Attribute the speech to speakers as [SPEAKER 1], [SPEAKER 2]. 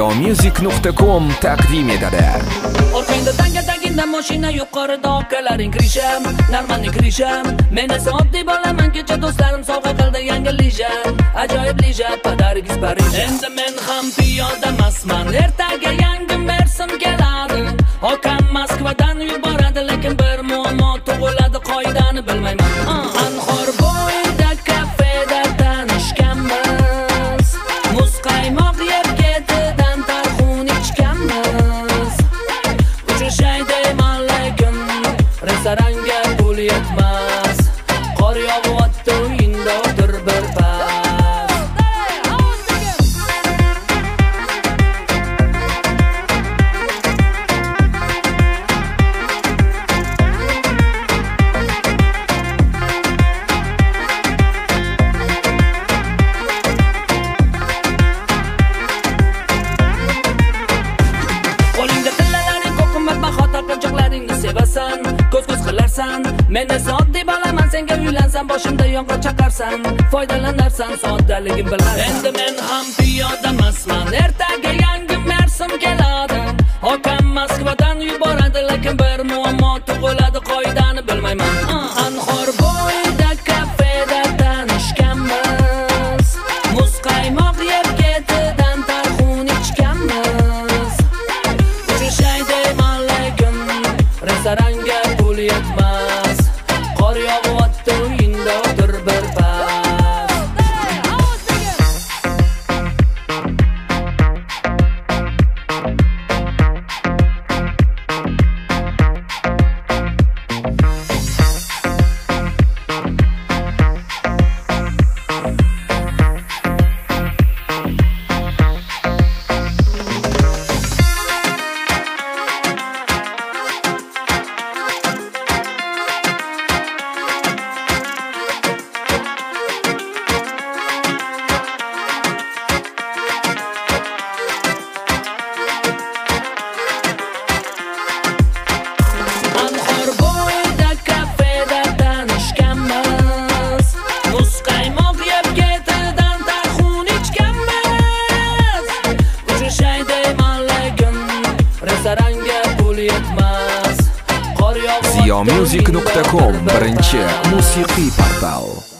[SPEAKER 1] ziyomusic.com taqdim etadi.
[SPEAKER 2] Orqangda tanga mashina, yuqorida okalaring kirisham, narmanni kirisham. Men esa oddiy bolaman, kecha do'stlarim sovg'a qildi yangi lija. Ajoyib lija, padaringiz Parij. Endi men ham piyoda emasman, ertaga yangi Mersin keladi. Okam Moskvadan yuboradi, lekin bir muammo tug'iladi, qoidani bilmayman. Anhor bo'yida kafeda tanishganmiz. Muz qaymoq yeb ketidan tarxun ichganmiz. Uchrashay deyman, lekin restoranga pul yetmas. Qor yog'yapti, uyingda o'tir bir pas. Ko'z qilarsan, men esa oddiy bolaman, senga uylansam boshimda yong'oq chaqarsan, foydalanarsan soddaligim bilan. Endi men ham piyoda emasman, ertaga yangi Mersin keladi. Okam Moskvadan yuboradi, lekin bir muammo tug'iladi, qoidani bilmayman. Anhor bo'yida kafeda tanishganmiz. Muz qaymoq yeb ketidan tarxun ichganmiz. Uchrashay deyman, lekin restoranga pul yetmas. Qor yog'yapti, uyingda o'tir bir pas.
[SPEAKER 1] ziyomusic.com birinchi musiqiy portal.